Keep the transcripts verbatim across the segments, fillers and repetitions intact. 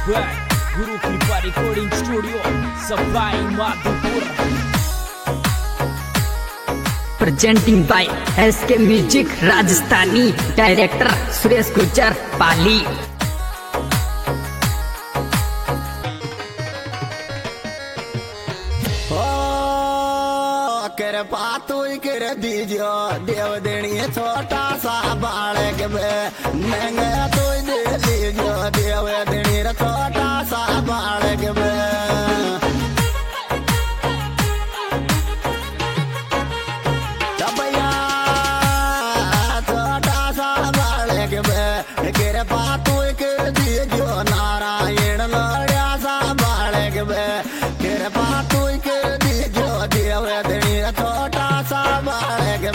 back Guru Kripa Recording Studio Sabai Madhupur. Presenting by S K Music Rajasthani. Director Suresh Gujar Pali. कृपा तू कर दीजो देव देनी छोटा सा बालक महंगा तू दे दीजो देव देनी छोटा सा बालक भैया छोटा सा बालक कृपा तू कर दीजो नारायण लड़िया सा बालक कृपा तू कर दीजो देव देनी छोटा सा बालक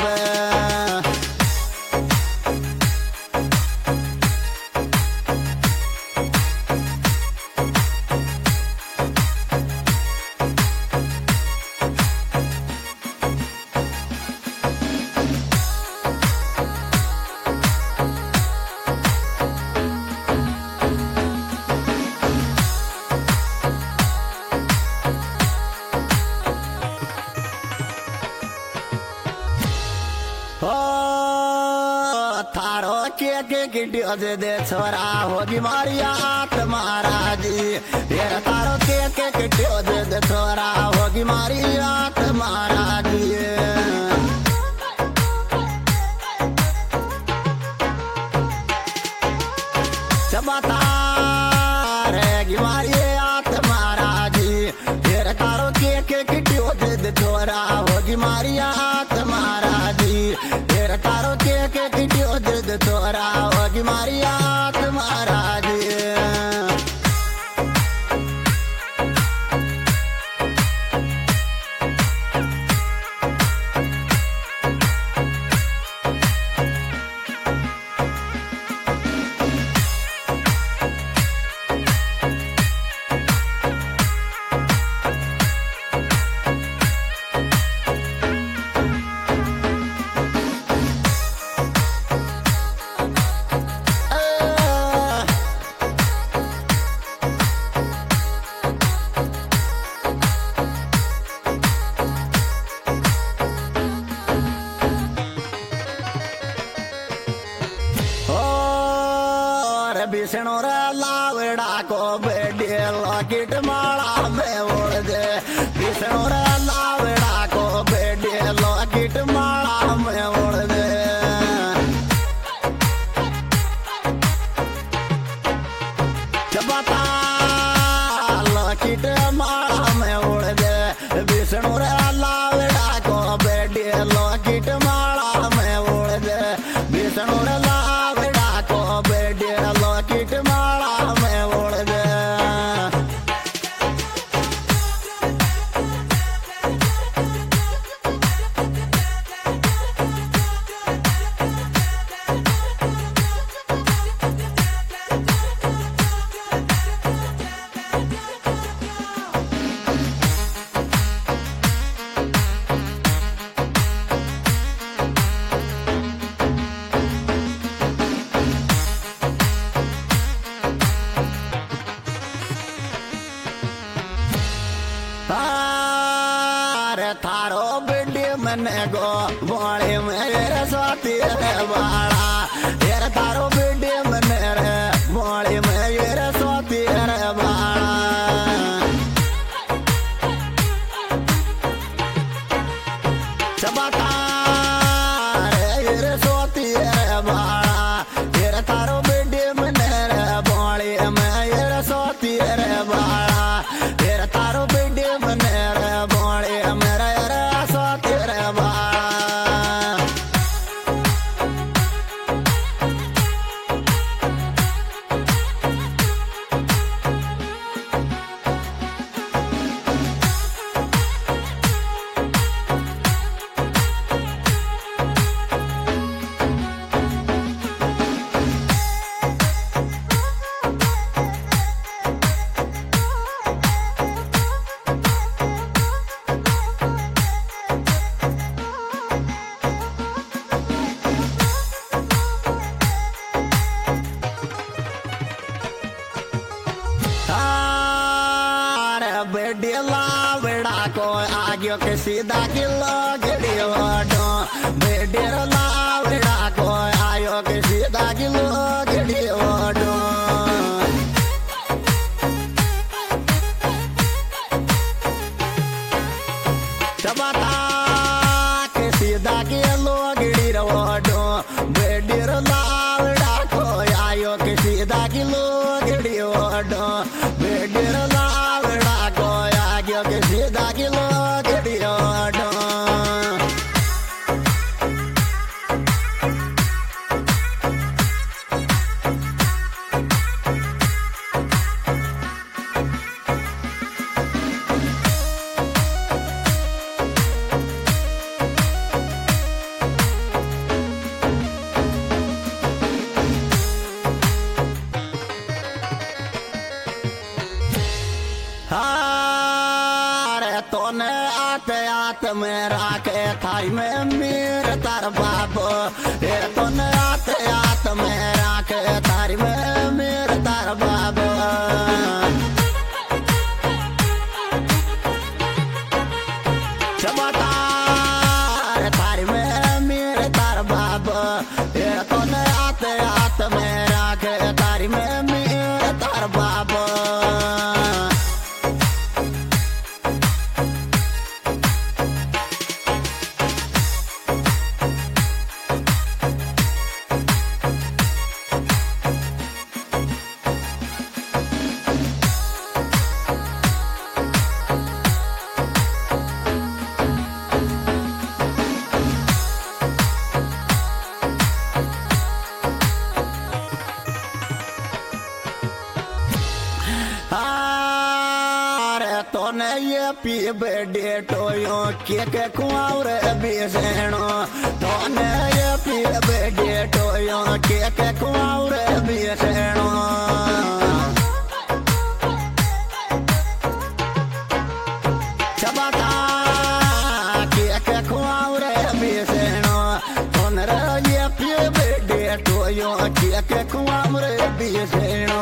थारो के के गिटियो दे दे छोरा होगी मारी आत्मारा जी तेरा तारो के के गिटियो दे दे छोरा होगी मारी आत्मारा जी चबता रहेगी मारी आत्मारा जी तेरा तारो के के गिटियो दे दे छोरा होगी मारी आत्मारा जी तेरा तारो के के गिटियो दे दे छोरा होगी मारी आत्मारा जी विष्णु रे लावड़ा को बेटे लॉकेट माला में ओढ़ दे विष्णु रे लावड़ा को बेटे लॉकेट माला में ओढ़ दे चबता लॉकेट माला में ओढ़ दे विष्णु रे लावड़ा को बेटे लॉकेट माला में ओढ़ दे विष्णु रे लावड़ा को बेटे लॉकेट माला में ओढ़ दे थारो बिड्डी मने गो बोले मेरे स्वाति रे बाड़ा यार थारो बिड्डी मने रे बोले मेरे स्वाति रे बाड़ा चबता रे स्वाति रे बाड़ा यार थारो बिड्डी मने रे बोले मेरे स्वाति रे बाड़ा यार थारो बिड्डी मने रे बोले मेरा यार स्वाति रे बाड़ा आयो के सीधा किलो गिड़ी ओडो बेडेर लावड़ा को आयो के सीधा किलो गिड़ी ओडो चबाता के सीधा किलो गिड़ी ओडो बेडेर लावड़ा को आयो के सीधा किलो गिड़ी ओडो बेडेर लावड़ा को आयो के सीधा किलो गिड़ी ओडो हारे तोने आते आते मेरा के थाई में मेरे तार बाबो ये तोने आते आते मेरा के थाई में मेरे तार बाबो चबाता थारी में मेरे तार बाबो ये तोने आते आते मेरा के थाई में मेरे तार बाबो तोने ये पी बेडे टोयो के के कुआरे बेसणो तोने ये पी बेडे टोयो के के कुआरे बेसणो चबाता के के कुआरे बेसणो तोने ये पी बेडे टोयो के के कुआरे बेसणो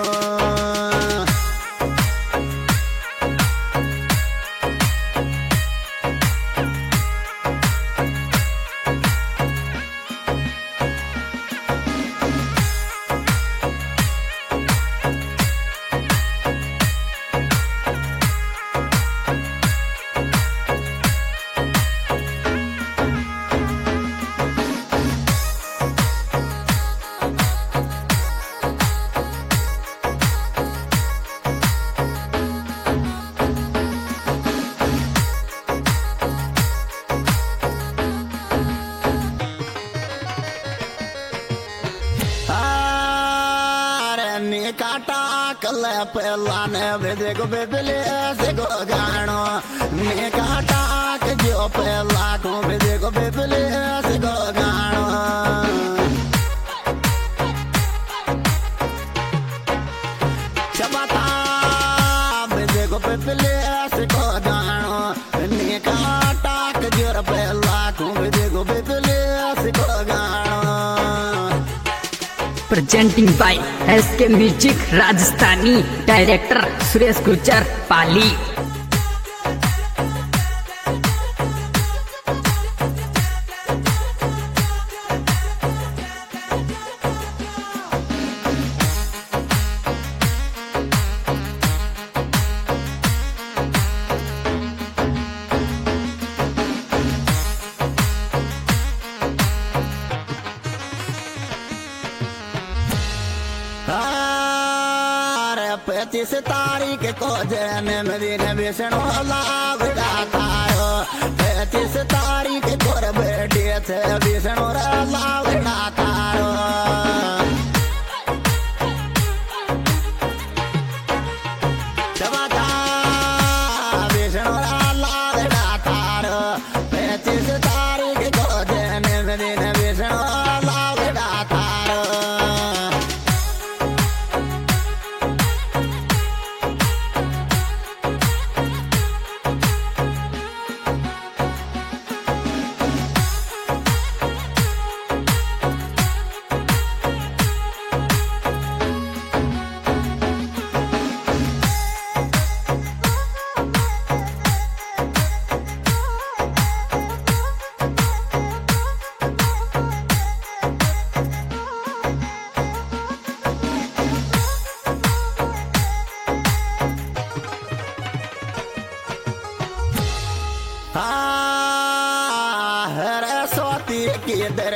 काटा कल पहला ने भेजे को बेबले से को गानो ने काटा के जो पहला को भेजे को बेबले से को गानो चबाता भेजे को बेबले से को गानो ने काटा के जो पहला को भेजे को बेबले से को गानो presenting by S K music Rajasthani director Suresh Gurjar Pali. पैंतीस तारीख को जन्म दिन विष्णु लावड़ा तारो पैंतीस तारीख को बेटे थे विष्णु लावड़ा तारो चबाता विष्णु लावड़ा तारो पैंतीस तारीख को जन्म दिन विष्णु लावड़ा तारो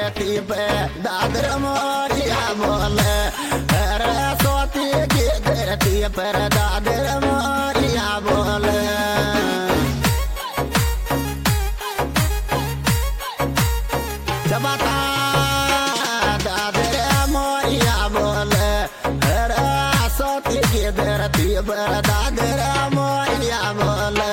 धरती पे दादर मोरिया बोले अरे सोती की धरती पर दादर मोरिया बोले चबाता दादर मोरिया बोले अरे सोती की धरती पर दादर मोरिया बोले।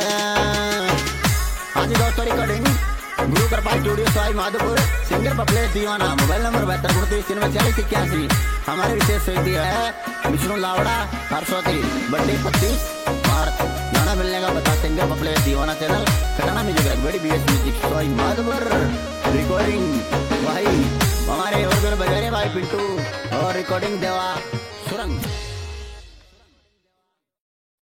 आज दोस्तों रिकॉर्डिंग गुरु कृपा स्टूडियो सवाई माधोपुर सिंगर पपले दीवाना मोबाइल नंबर बहत्तर उनतीस तिरानवे चालीस इक्यासी। हमारे विशेष व्यक्ति है विष्णु लावड़ा हर्षवती बड्डे पच्चीस मार्च। गाना मिलने का बता सिंगर पपले दीवाना चैनल कटाना म्यूजिक बड़ी B S music Sawai Madhopur recording भाई हमारे और बजारे भाई पिंटू और रिकॉर्डिंग देवा सुरंग।